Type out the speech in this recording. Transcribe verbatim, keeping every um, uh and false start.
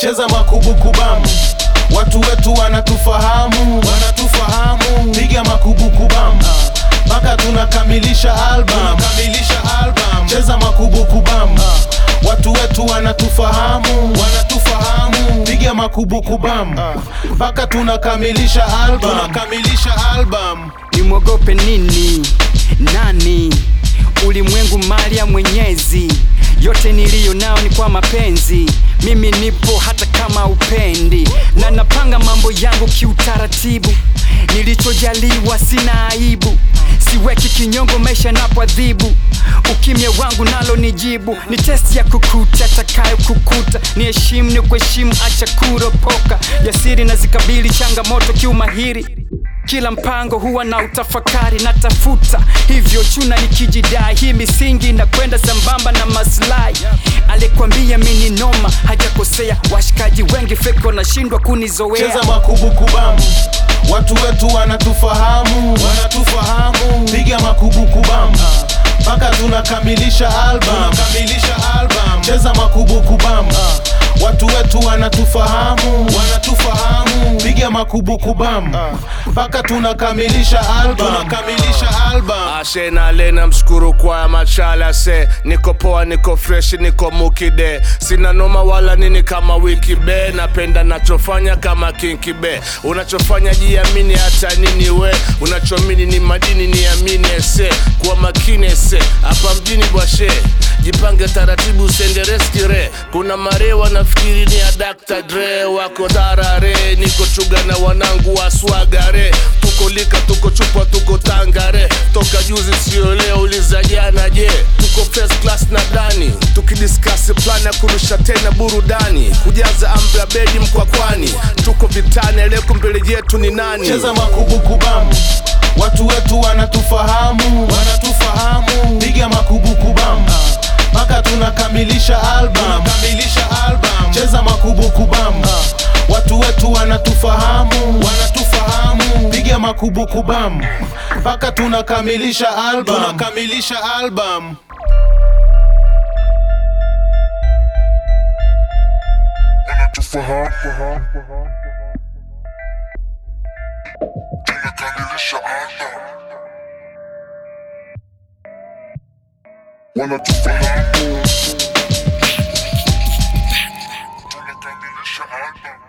Cheza makubukubam, watu wetu wanatufahamu, wanatufahamu. Piga makubukubam, mpaka tunakamilisha album, tunakamilisha album. Cheza makubukubam, watu wetu wanatufahamu, wanatufahamu. Piga makubukubam, mpaka tunakamilisha album, tunakamilisha album. Nimwogope nini? Nani? Ulimwengu mali ya Mwenyezi, yote niliyo nao ni kwa mapenzi. Mimi nipo hata kama upendi, na napanga mambo yangu kiutaratibu. Nilichojaliwa sina aibu, siweki kinyongo maisha napoadhibu. Ukimya wangu nalo nijibu, ni test ya kukuta takayo kukuta. Ni heshimu ni kuheshimu, acha kuropoka. Jasiri na zikabili changamoto kiumahiri. Kila mpango huwa na utafakari, natafuta hivyo chuna nikijidai. Hii misingi na kwenda sambamba na maslahi. Alikwambia mimi noma, hajakosea. Washikaji wengi fake wanashindwa kunizoea. Cheza makubukubam, watu wetu wanatufahamu, wanatufahamu. Piga makubukubam, mpaka tunakamilisha album, tunakamilisha album. Cheza makubukubam, watu wetu wanatufahamu, wanatufahamu. Piga makubukubam, mpaka tunakamilisha album, tunakamilisha album. Ashe na lena mshukuru kwa machala se. Niko poa, niko fresh, niko mukide. Sina noma wala nini kama wiki be. Napenda nachofanya kama kinki be. Unachofanya jiamini hata nini we. Unachomini ni madini ni amini ese. Kwa makini ese, hapa mjini bwashe. Jipange taratibu usende restire. Kuna marewa nafikiri ni ya Doctor Dre. Wako tarare, niko chuga na wanangu wa swagare. Tuko lika, tuko chupa, tuko tangare. Toka juzi sio leo, uliza jana je. Tuko first class na dani, tukidiscuss plan ya kurusha tena burudani. Kujaza ambra bedi mkwakwani. Tuko vitani, leo mbele yetu ni nani? Cheza makubukubam, watu wetu wanatufahamu, wanatufahamu. Piga makubukubam, mpaka tunakamilisha album, tunakamilisha album. Cheza makubukubam, watu wetu wanatufahamu, wanatufahamu. Piga makubukubam, mpaka tunakamilisha album, tunakamilisha album. Wanatufahamu, tunakamilisha album. Wanatufahamu, tunakamilisha album.